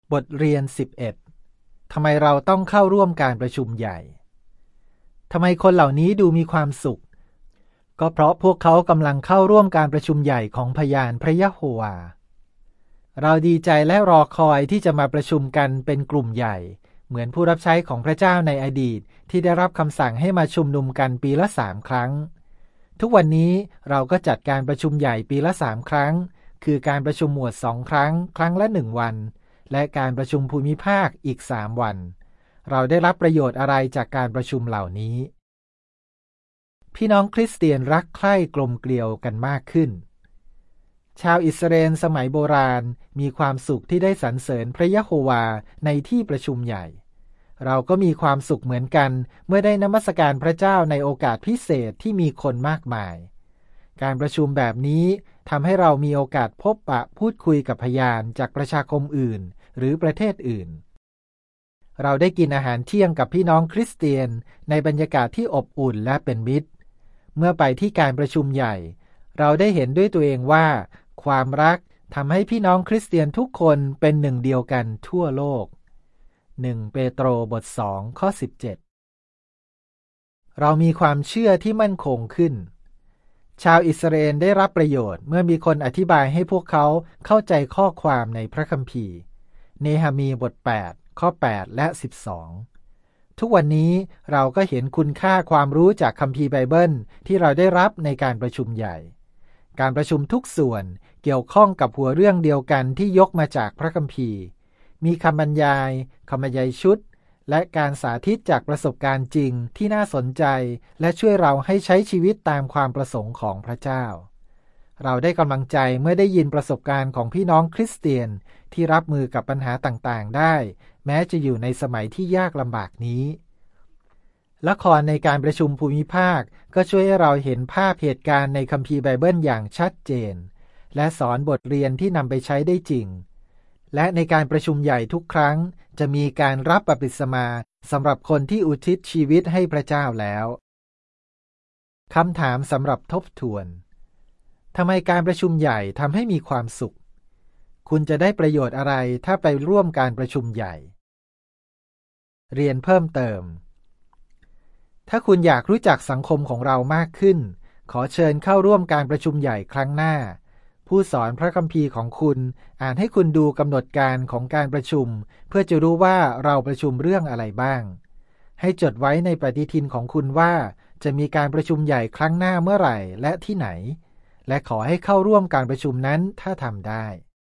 บทเรียน 11 ทำไมเราต้องเข้าร่วมการประชุมใหญ่ทำไมคนเหล่านี้ดูมีความสุขก็เพราะพวกเขากำลังเข้าร่วมการประชุมใหญ่ของพยานพระยะโฮวาเราดีใจและรอคอยที่จะมาประชุมกันเป็นกลุ่มใหญ่เหมือนผู้รับใช้ของพระเจ้าในอดีตที่ได้รับคำสั่งให้มาชุมนุมกันปีละ3 ครั้งทุกวันนี้เราก็จัดการประชุมใหญ่ปีละ3 ครั้งคือการประชุมหมวด2 ครั้งครั้งละ1 วันและการประชุมภูมิภาคอีก3 วันเราได้รับประโยชน์อะไรจากการประชุมเหล่านี้พี่น้องคริสเตียนรักใคร่กลมเกลียวกันมากขึ้นชาวอิสราเอลสมัยโบราณมีความสุขที่ได้สรรเสริญพระยะโฮวาในที่ประชุมใหญ่เราก็มีความสุขเหมือนกันเมื่อได้นมัสการพระเจ้าในโอกาสพิเศษที่มีคนมากมายการประชุมแบบนี้ทำให้เรามีโอกาสพบปะพูดคุยกับพยานจากประชาคมอื่นหรือประเทศอื่นเราได้กินอาหารเที่ยงกับพี่น้องคริสเตียนในบรรยากาศที่อบอุ่นและเป็นมิตรเมื่อไปที่การประชุมใหญ่เราได้เห็นด้วยตัวเองว่าความรักทำให้พี่น้องคริสเตียนทุกคนเป็นหนึ่งเดียวกันทั่วโลก1 เปโตรบท 2 ข้อ 17เรามีความเชื่อที่มั่นคงขึ้นชาวอิสราเอลได้รับประโยชน์เมื่อมีคนอธิบายให้พวกเขาเข้าใจข้อความในพระคัมภีร์เนหะมีบท 8 ข้อ 8 และ 12ทุกวันนี้เราก็เห็นคุณค่าความรู้จากคัมภีร์ไบเบิลที่เราได้รับในการประชุมใหญ่การประชุมทุกส่วนเกี่ยวข้องกับหัวเรื่องเดียวกันที่ยกมาจากพระคัมภีร์มีคำบรรยายคำบรรยายชุดและการสาธิตจากประสบการณ์จริงที่น่าสนใจและช่วยเราให้ใช้ชีวิตตามความประสงค์ของพระเจ้าเราได้กำลังใจเมื่อได้ยินประสบการณ์ของพี่น้องคริสเตียนที่รับมือกับปัญหาต่างๆได้แม้จะอยู่ในสมัยที่ยากลำบากนี้ละครในการประชุมภูมิภาคก็ช่วยให้เราเห็นภาพเหตุการณ์ในคัมภีร์ไบเบิลอย่างชัดเจนและสอนบทเรียนที่นำไปใช้ได้จริงและในการประชุมใหญ่ทุกครั้งจะมีการรับบัพติศมาสำหรับคนที่อุทิศชีวิตให้พระเจ้าแล้วคำถามสำหรับทบทวนทำไมการประชุมใหญ่ทำให้มีความสุขคุณจะได้ประโยชน์อะไรถ้าไปร่วมการประชุมใหญ่เรียนเพิ่มเติมถ้าคุณอยากรู้จักสังคมของเรามากขึ้นขอเชิญเข้าร่วมการประชุมใหญ่ครั้งหน้าผู้สอนพระคัมภีร์ของคุณอ่านให้คุณดูกำหนดการของการประชุมเพื่อจะรู้ว่าเราประชุมเรื่องอะไรบ้างให้จดไว้ในปฏิทินของคุณว่าจะมีการประชุมใหญ่ครั้งหน้าเมื่อไหร่และที่ไหนและขอให้เข้าร่วมการประชุมนั้นถ้าทำได้